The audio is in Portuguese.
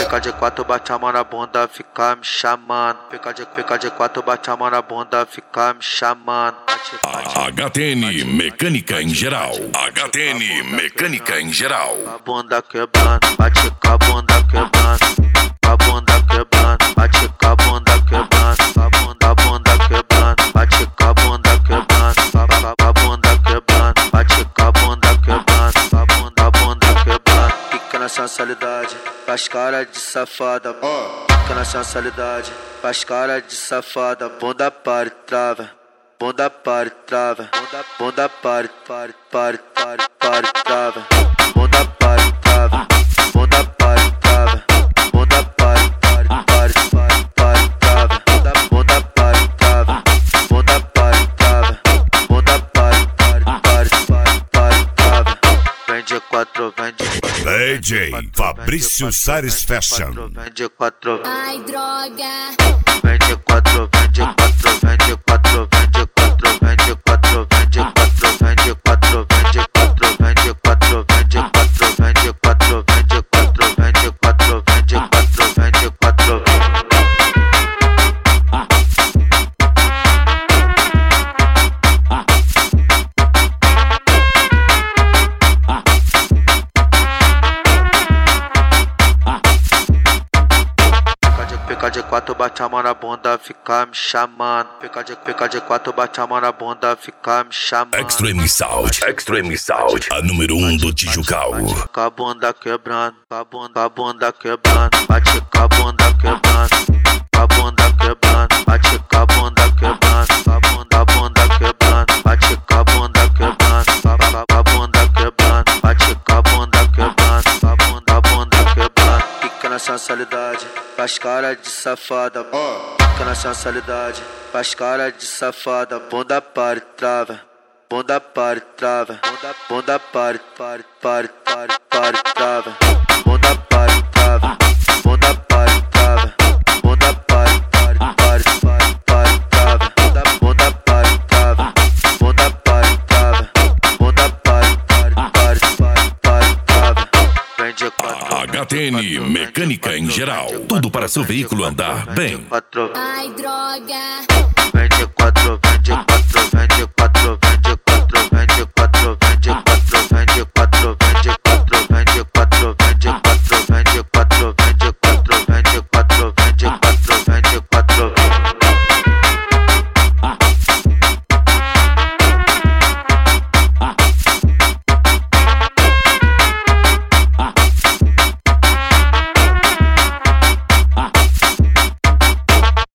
Fica de quatro, bate a mão na bunda, fica me chamando. Fica de quatro, bate a mão na bunda, fica me chamando. HTN Mecânica em Geral. HTN Mecânica em Geral. A bunda quebrando, bate com a bunda quebrando. A bunda quebrando, bate com a bunda quebrando. A bunda quebrando, bate com a bunda quebrando. A bunda quebrando, bate com a bunda quebrando. A bunda quebrando, fica na sensualidade, faz cara de safada. Fica na sensualidade, faz cara de safada. Bunda para e trava, bunda para e trava. Bunda para e trava. Bunda para e trava, bunda para e trava. Bunda para e trava. Bunda para e trava, bunda para e trava. Bunda para e trava. Vende quatro, vende quatro. DJ Fabrício Sares Fashion. Vende quatro. Ai, droga. Vende quatro, vende quatro, vende quatro, vende quatro, vende quatro, vende quatro, vende quatro, vende quatro, vende quatro, vende quatro, vende quatro, vende quatro, vende quatro, vende quatro, vende quatro. Fica de quatro, bate a mão na bunda, fica me chamando. Fica de quatro, bate a mão na bunda, fica me chamando. Extreme Sound. Extreme Sound. A número 1 do Tijucal. Com a bunda quebrando, com a bunda quebrando, bate com a bunda quebrando. Com a bunda quebrando, bate com a bunda quebrando. Com a bunda quebrando, bate com a bunda quebrando. Com a bunda quebrando, bate com a bunda quebrando. A bunda quebrando, fica na sensualidade, faz cara de safada. Fica na sensualidade, faz cara de safada. Bunda para e trava, bunda para e trava. Bunda para e trava. Bunda para e trava, bunda para e trava. Bunda para e trava. Bunda para e trava, bunda para e trava. Bunda para e trava. Vende quatro. HTN Mecânica em Geral. Tudo para seu veículo andar bem. Ai, droga. Vende quatro, vende quatro, vende quatro, vende quatro, vende quatro.